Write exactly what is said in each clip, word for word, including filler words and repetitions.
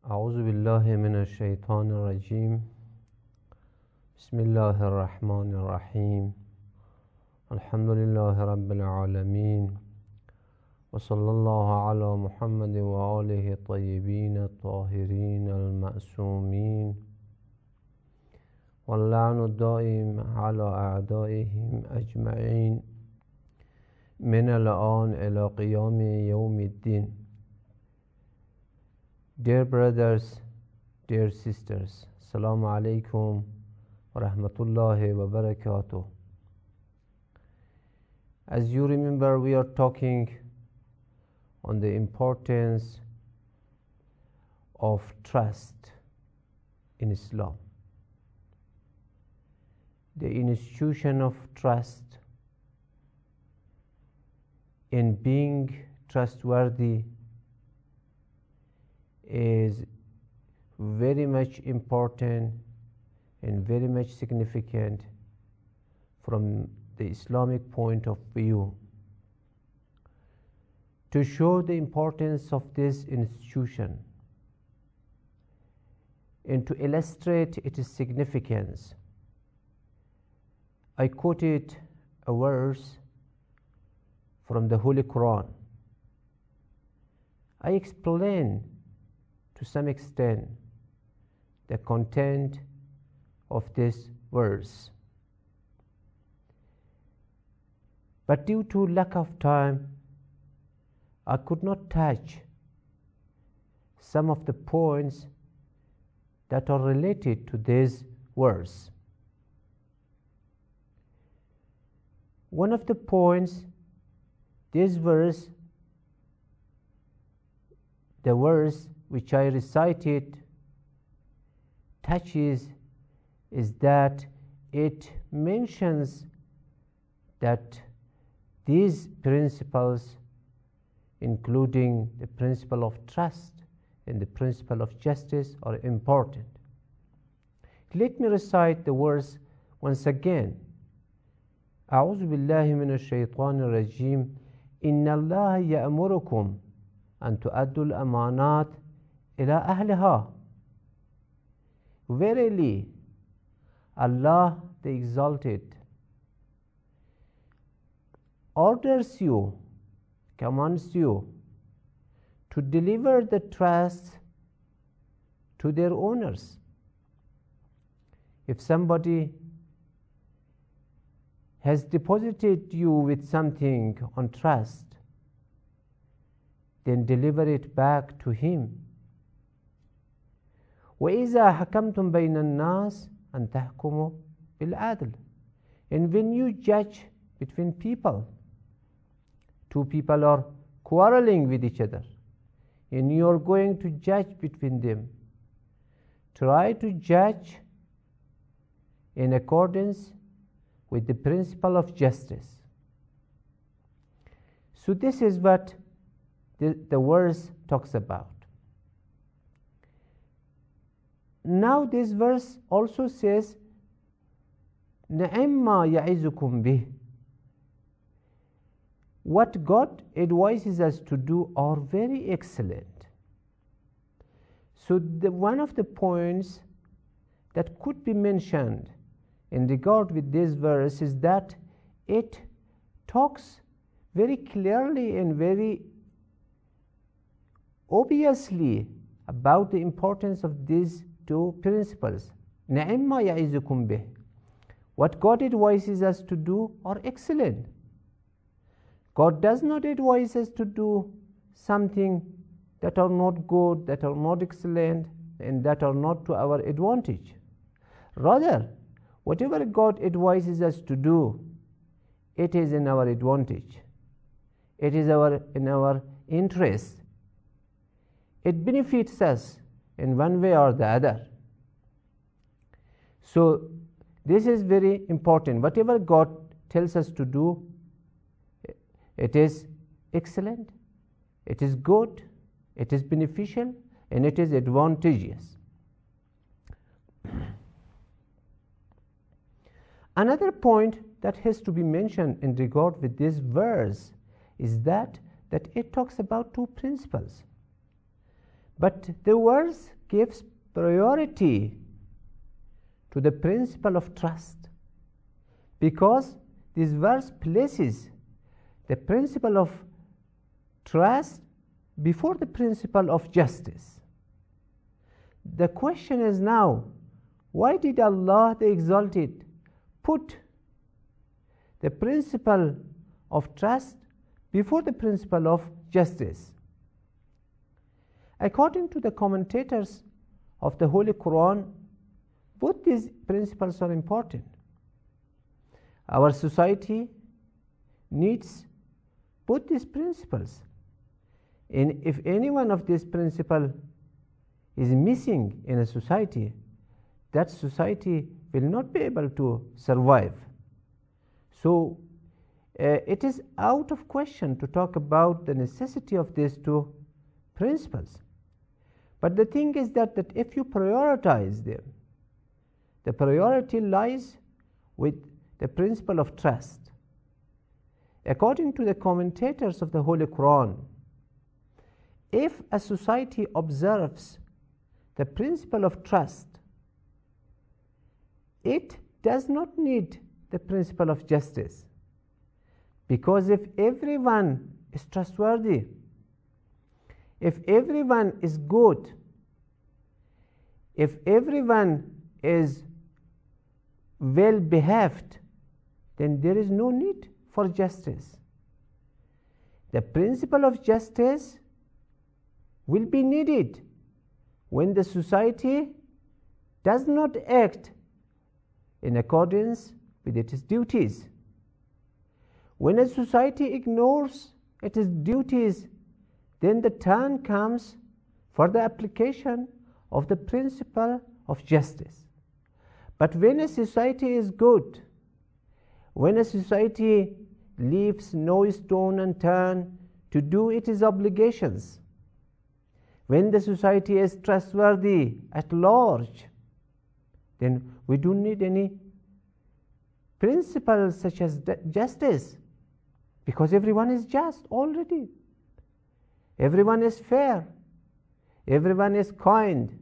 أعوذ بالله من الشيطان الرجيم. بسم الله الرحمن الرحيم. الحمد لله رب العالمين، وصلى الله على محمد وآله الطيبين الطاهرين المعصومين، واللعن الدائم على أعدائهم أجمعين من الآن إلى قيام يوم الدين. Dear brothers, dear sisters, Assalamu alaikum wa rahmatullahi wa barakatuh. As you remember, we are talking on the importance of trust in Islam. The institution of trust in being trustworthy is very much important and very much significant from the Islamic point of view. To show the importance of this institution and to illustrate its significance, I quoted a verse from the Holy Quran. I explained to some extent the content of this verse, but due to lack of time I could not touch some of the points that are related to this verse. One of the points this verse, the verse which I recited, touches is that it mentions that these principles, including the principle of trust and the principle of justice, are important. Let me recite the verse once again. أعوذ بالله من الشيطان الرجيم إن الله يأمركم أن تؤدوا الأمانات إلى أهلها. Verily, Allah the Exalted orders you, commands you to deliver the trust to their owners. If somebody has deposited you with something on trust, then deliver it back to him. وَإِذَا حَكَمْتُمْ بَيْنَ النَّاسِ أَن تَحْكُمُوا بِالْعَدْلِ. And when you judge between people, two people are quarreling with each other, and you are going to judge between them, try to judge in accordance with the principle of justice. So this is what the, the verse talks about. Now this verse also says, نَعِمَّا يَعِزُكُمْ بِهِ. What God advises us to do are very excellent. So the, one of the points that could be mentioned in regard with this verse is that it talks very clearly and very obviously about the importance of these two principles. نَعِمَّا يَعِزُكُمْ بِهِ. What God advises us to do are excellent. God does not advise us to do something that are not good, that are not excellent, and that are not to our advantage. Rather, whatever God advises us to do, it is in our advantage. It is our, in our interest. It benefits us in one way or the other. So this is very important. Whatever God tells us to do, it is excellent, it is good, it is beneficial, and it is advantageous. Another point that has to be mentioned in regard with this verse is that that it talks about two principles. But the verse gives priority to the principle of trust, because this verse places the principle of trust before the principle of justice. The question is now, why did Allah the Exalted put the principle of trust before the principle of justice? According to the commentators of the Holy Quran, both these principles are important. Our society needs both these principles. And if any one of these principles is missing in a society, that society will not be able to survive. So uh, it is out of question to talk about the necessity of these two principles. But the thing is that, that if you prioritize them, the priority lies with the principle of trust. According to the commentators of the Holy Quran, if a society observes the principle of trust, it does not need the principle of justice, because if everyone is trustworthy, if everyone is good, if everyone is well behaved, then there is no need for justice. The principle of justice will be needed when the society does not act in accordance with its duties. When a society ignores its duties, then the time comes for the application of the principle of justice. But when a society is good, when a society leaves no stone unturned to do its obligations, when the society is trustworthy at large, then we don't need any principles such as justice, because everyone is just already. Everyone is fair. Everyone is kind.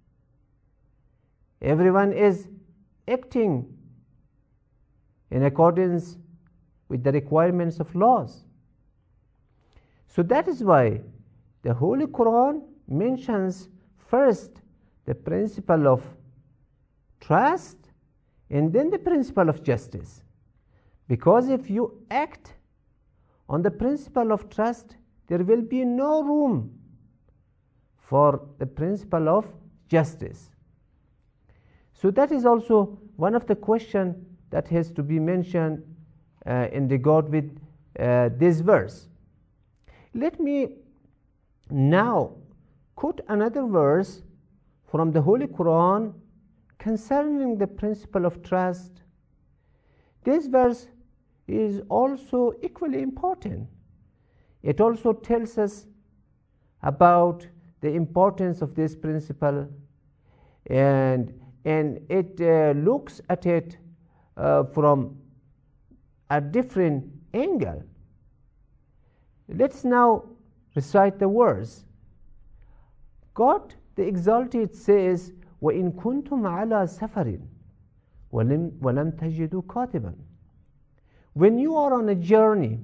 Everyone is acting in accordance with the requirements of laws. So that is why the Holy Quran mentions first the principle of trust and then the principle of justice. Because if you act on the principle of trust, there will be no room for the principle of justice. So that is also one of the questions that has to be mentioned uh, in regard with uh, this verse. Let me now quote another verse from the Holy Quran concerning the principle of trust. This verse is also equally important. It also tells us about the importance of this principle, and and it uh, looks at it uh, from a different angle. Let's now recite the words. God the Exalted says, وَإِن كُنْتُمْ عَلَى سَفَرٍ وَلَمْ تَجِدُوا كَاتِبًا. When you are on a journey,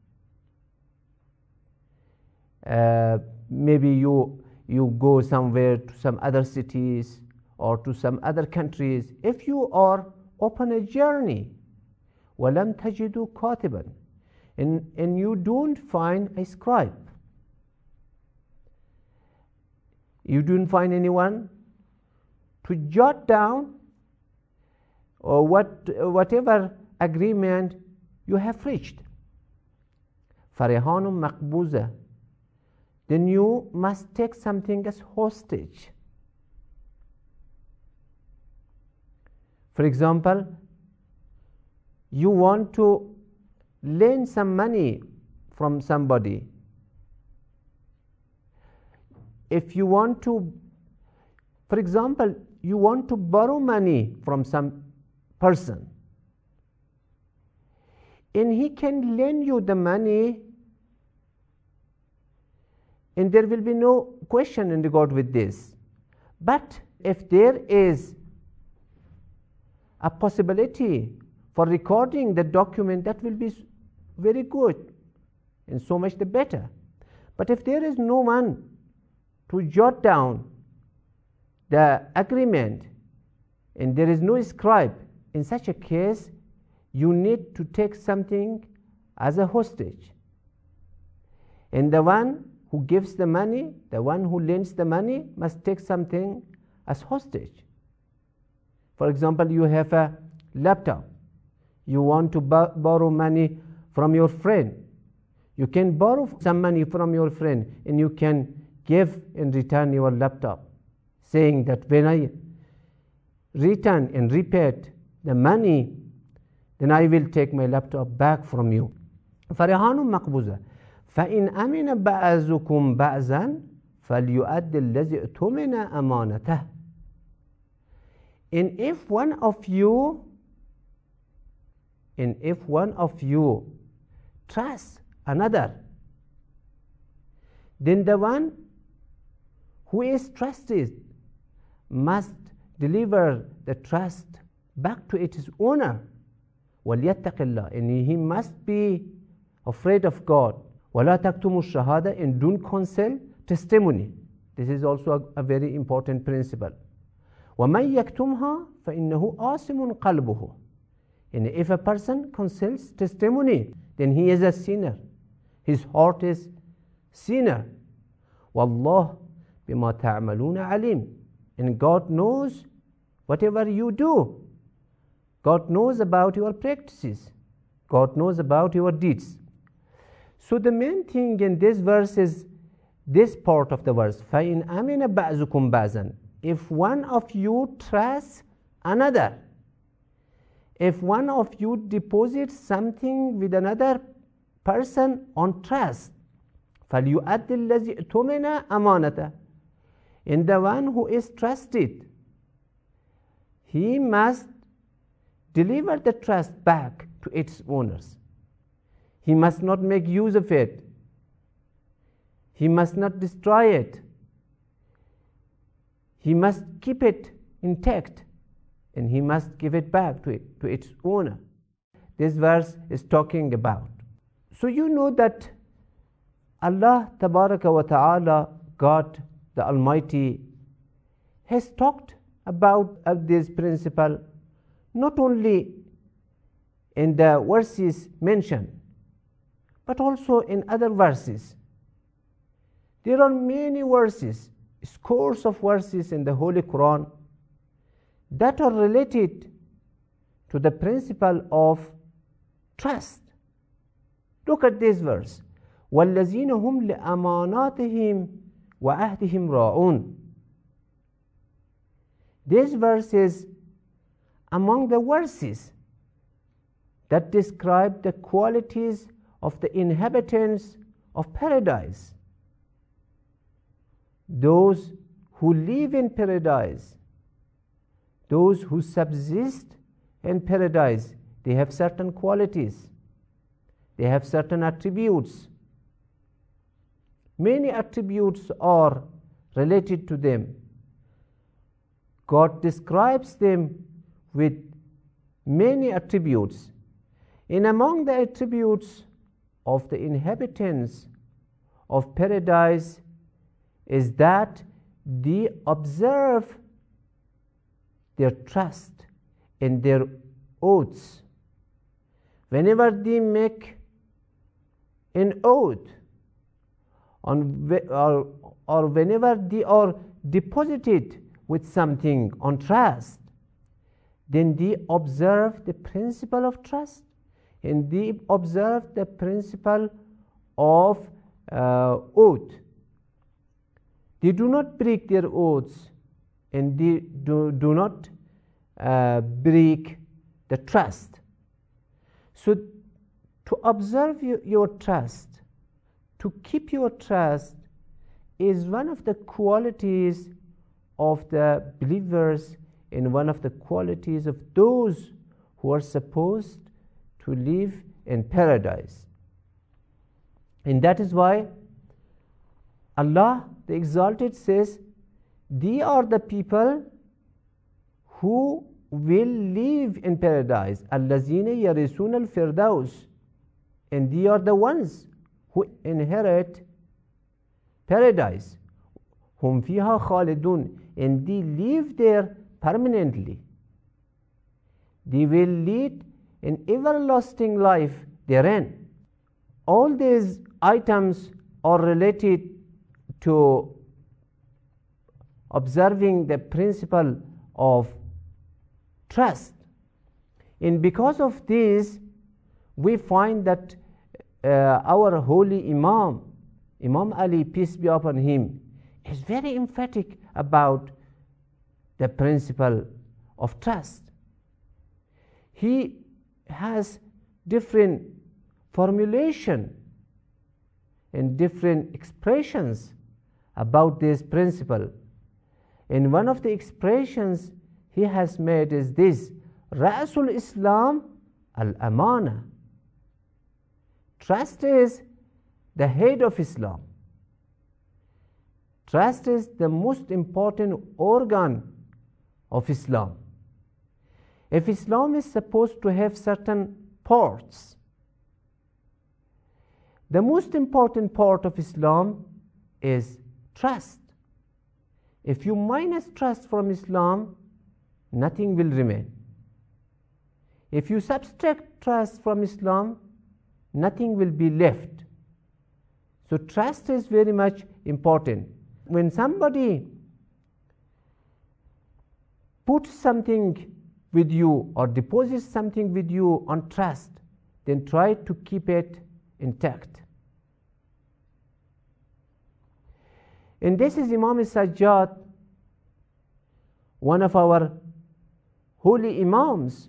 uh, maybe you you go somewhere to some other cities or to some other countries. If you are upon a journey, وَلَمْ تَجِدُوا كَاتِبًا, and, and you don't find a scribe, you don't find anyone to jot down or what whatever agreement you have reached, فَرِهَانٌ مَقْبُوزَةٌ, then you must take something as hostage. For example, you want to lend some money from somebody. If you want to, for example, you want to borrow money from some person, and he can lend you the money and there will be no question in regard with this. But if there is a possibility for recording the document, that will be very good, and so much the better. But if there is no one to jot down the agreement and there is no scribe, in such a case you need to take something as a hostage, and the one who gives the money, the one who lends the money, must take something as hostage. For example, you have a laptop, you want to b- borrow money from your friend. You can borrow some money from your friend and you can give in return your laptop, saying that when I return and repay the money, then I will take my laptop back from you. فرهان مقبوضة فإن أمن بعضكم بعضا فليؤدي الذي اؤتمن أمانته. And if one of you, and if one of you trusts another, then the one who is trusted must deliver the trust back to its owner. وَلْيَتَّقِ اللَّهِ, and he must be afraid of God. وَلَا تَكْتُمُوا الشَّهَادَةَ, and don't conceal testimony. This is also a, a very important principle. وَمَنْ يَكْتُمْهَا فَإِنَّهُ آسِمٌ قَلْبُهُ. And if a person conceals testimony, then he is a sinner. His heart is sinner. وَاللَّهُ بِمَا تَعْمَلُونَ عَلِيمٌ. And God knows whatever you do. God knows about your practices. God knows about your deeds. So the main thing in this verse is this part of the verse. فَإِنْ أَمِنَ بَعْضُكُمْ بَعْضًا. If one of you trusts another, if one of you deposits something with another person on trust, فَلْيُؤَدِّ الَّذِي اؤْتُمِنَ أَمَانَتَهُ. And the one who is trusted, he must deliver the trust back to its owners. He must not make use of it. He must not destroy it. He must keep it intact, and he must give it back to it, to its owner. This verse is talking about. So you know that Allah Tabaraka wa Ta'ala, God the Almighty, has talked about uh, this principle not only in the verses mentioned, but also in other verses. There are many verses, scores of verses in the Holy Quran that are related to the principle of trust. Look at this verse. وَالَّذِينَ هُمْ لِأَمَانَاتِهِمْ وَعَهْدِهِمْ رَاعُونَ. This verse is among the verses that describe the qualities of the inhabitants of paradise. Those who live in paradise, those who subsist in paradise, they have certain qualities, they have certain attributes. Many attributes are related to them. God describes them with many attributes. And among the attributes of the inhabitants of paradise is that they observe their trust and their oaths. Whenever they make an oath, on, or, or whenever they are deposited with something on trust, then they observe the principle of trust, and they observe the principle of uh, oath. They do not break their oaths, and they do, do not uh, break the trust. So to observe your, your trust, to keep your trust, is one of the qualities of the believers and one of the qualities of those who are supposed to live in paradise. And that is why Allah the Exalted says, they are the people who will live in paradise. Allazina yarisuna al-firdaus. And they are the ones who inherit paradise. Hum fiha khalidun. And they live there permanently. They will lead an everlasting life therein. All these items are related to observing the principle of trust. And because of this, we find that uh, our holy Imam, Imam Ali, peace be upon him, is very emphatic about the principle of trust. He has different formulation and different expressions about this principle. And one of the expressions he has made is this: Ra'sul Islam al-amana. Trust is the head of Islam. Trust is the most important organ of Islam. If Islam is supposed to have certain parts, the most important part of Islam is trust. If you minus trust from Islam, nothing will remain. If you subtract trust from Islam, nothing will be left. So trust is very much important. When somebody puts something with you or deposits something with you on trust, then try to keep it intact. And this is Imam Sajjad, one of our holy Imams.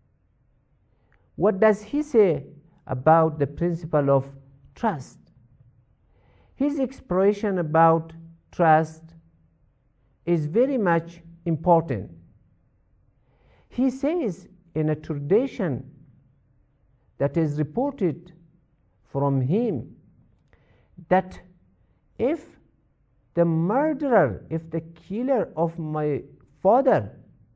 What does he say about the principle of trust? His expression about trust is very much important. He says in a tradition that is reported from him that if the murderer, if the killer of my father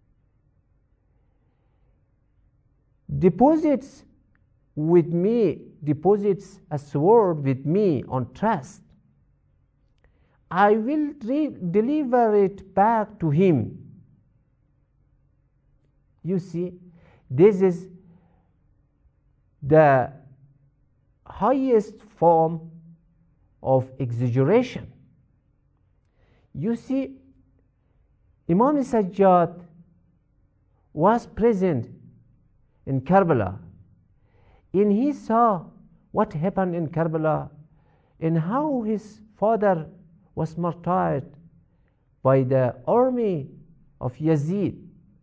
deposits with me, deposits a sword with me on trust, I will re- deliver it back to him. You see, this is the highest form of exaggeration. You see, Imam Sajjad was present in Karbala, and he saw what happened in Karbala and how his father was martyred by the army of Yazid.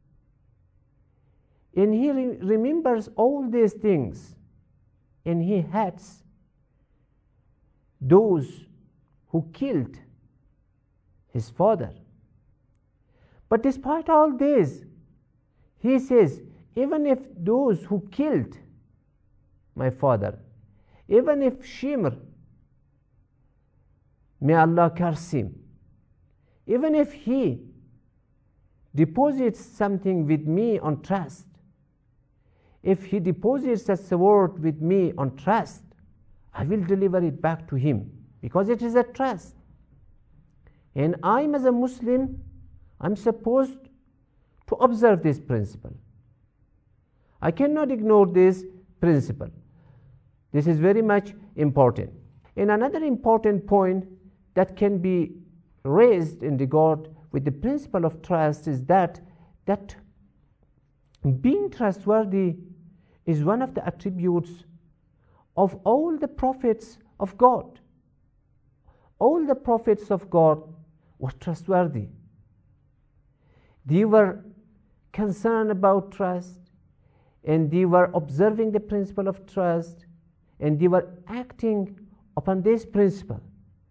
And he re- remembers all these things, and he hates those who killed his father. But despite all this, he says, even if those who killed my father, even if Shimr, may Allah curse him, even if he deposits something with me on trust, if he deposits a sword with me on trust, I will deliver it back to him, because it is a trust. And I, as a Muslim, I'm supposed to observe this principle. I cannot ignore this principle. This is very much important. And another important point that can be raised in regard with the principle of trust is that that being trustworthy is one of the attributes of all the prophets of God. All the prophets of God were trustworthy. They were concerned about trust, and they were observing the principle of trust, and they were acting upon this principle.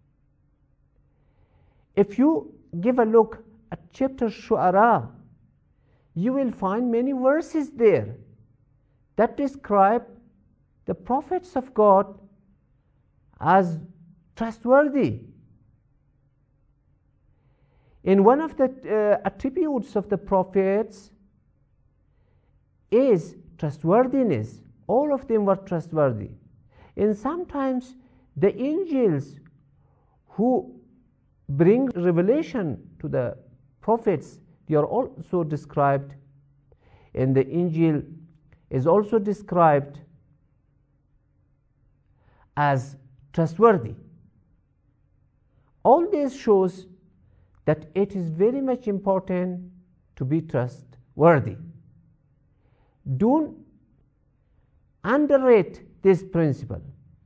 If you give a look at chapter Shu'ara, you will find many verses there that describe the prophets of God as trustworthy. And one of the uh, attributes of the prophets is trustworthiness. All of them were trustworthy. And sometimes the angels who bring revelation to the prophets, they are also described, and the angel is also described as trustworthy. All this shows that it is very much important to be trustworthy. Don't underrate this principle.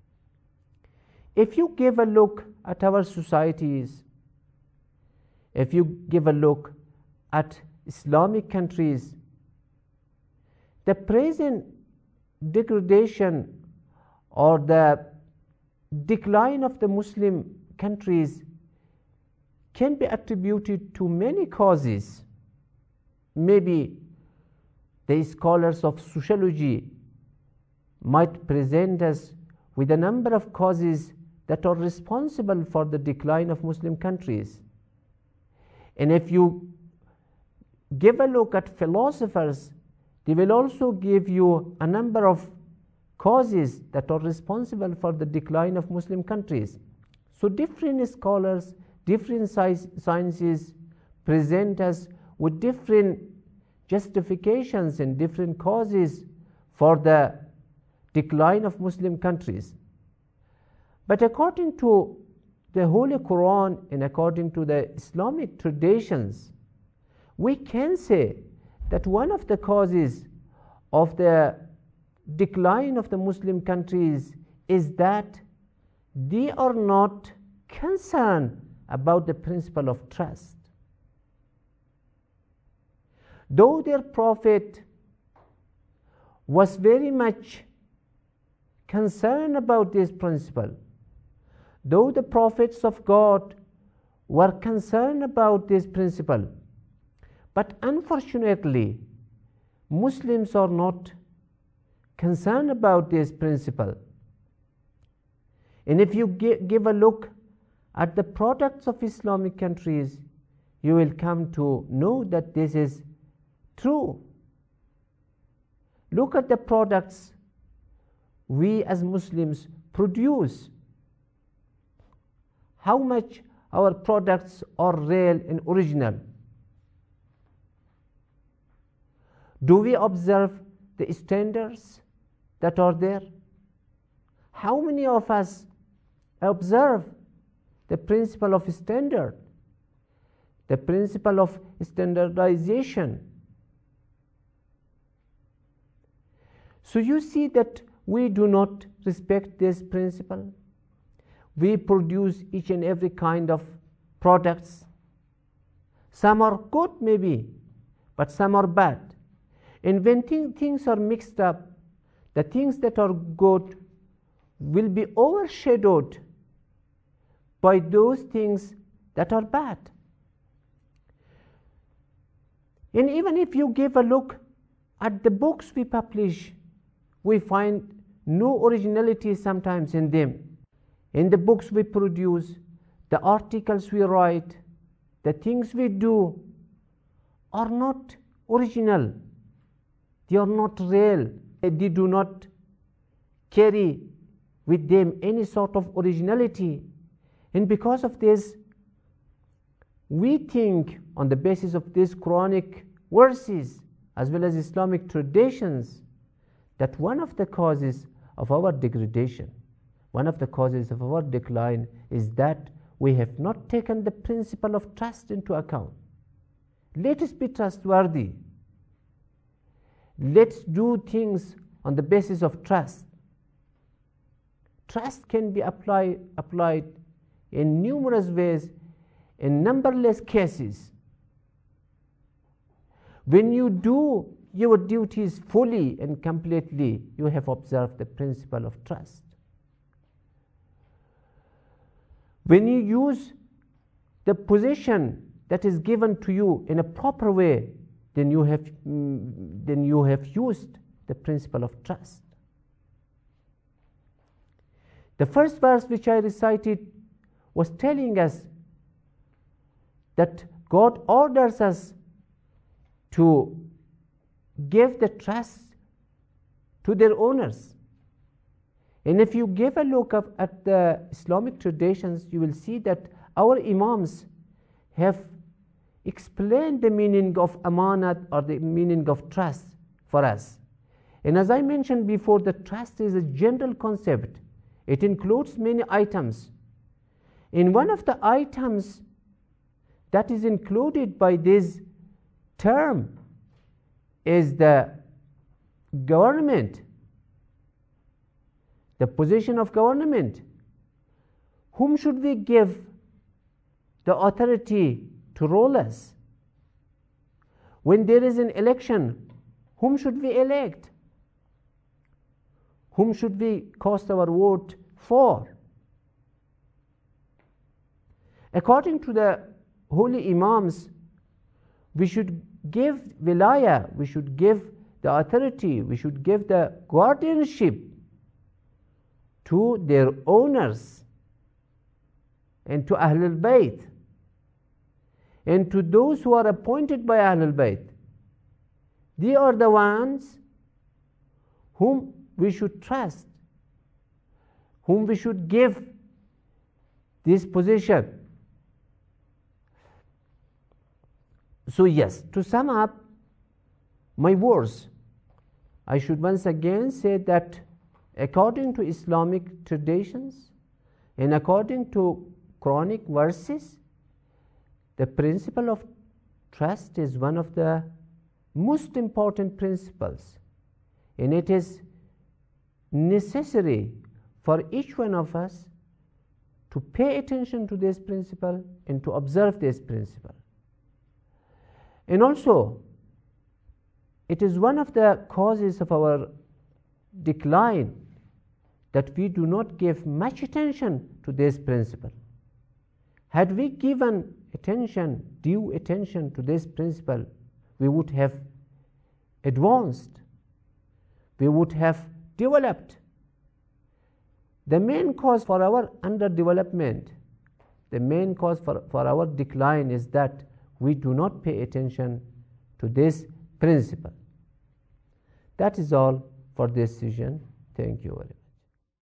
If you give a look at our societies, if you give a look at Islamic countries, the present degradation or the decline of the Muslim countries can be attributed to many causes. Maybe the scholars of sociology might present us with a number of causes that are responsible for the decline of Muslim countries. And if you give a look at philosophers, they will also give you a number of causes that are responsible for the decline of Muslim countries. So different scholars, different sciences present us with different justifications and different causes for the decline of Muslim countries. But according to the Holy Quran and according to the Islamic traditions, we can say that one of the causes of the decline of the Muslim countries is that they are not concerned about the principle of trust. Though their prophet was very much concerned about this principle, though the prophets of God were concerned about this principle, but unfortunately, Muslims are not concerned about this principle. And if you give a look at the products of Islamic countries, you will come to know that this is true. Look at the products we as Muslims produce. How much our products are real and original? Do we observe the standards that are there? How many of us observe the principle of standard, the principle of standardization? So you see that we do not respect this principle. We produce each and every kind of products. Some are good maybe, but some are bad. And when th- things are mixed up, the things that are good will be overshadowed by those things that are bad. And even if you give a look at the books we publish, we find no originality sometimes in them. In the books we produce, the articles we write, the things we do are not original. They are not real. They do not carry with them any sort of originality. And because of this, we think on the basis of these Quranic verses as well as Islamic traditions that one of the causes of our degradation, one of the causes of our decline is that we have not taken the principle of trust into account. Let us be trustworthy. Let's do things on the basis of trust. Trust can be applied, applied in numerous ways, in numberless cases. When you do your duties fully and completely, you have observed the principle of trust. When you use the position that is given to you in a proper way, then you have mm, then you have used the principle of trust. The first verse which I recited was telling us that God orders us to give the trust to their owners. And if you give a look up at the Islamic traditions, you will see that our Imams have explained the meaning of amanat, or the meaning of trust, for us. And as I mentioned before, the trust is a general concept. It includes many items. In one of the items that is included by this term is the government, the position of government. Whom should we give the authority to rule us? When there is an election, whom should we elect? Whom should we cast our vote for? According to the holy Imams, we should give wilaya, we should give the authority, we should give the guardianship to their owners and to Ahlul Bayt and to those who are appointed by Ahlul Bayt. They are the ones whom we should trust, whom we should give this position. So yes, to sum up my words, I should once again say that according to Islamic traditions and according to Quranic verses, the principle of trust is one of the most important principles, and it is necessary for each one of us to pay attention to this principle and to observe this principle. And also, it is one of the causes of our decline that we do not give much attention to this principle. Had we given attention, due attention to this principle, we would have advanced, we would have developed. The main cause for our underdevelopment, the main cause for, for our decline is that we do not pay attention to this principle. That is all for this session. Thank you very much.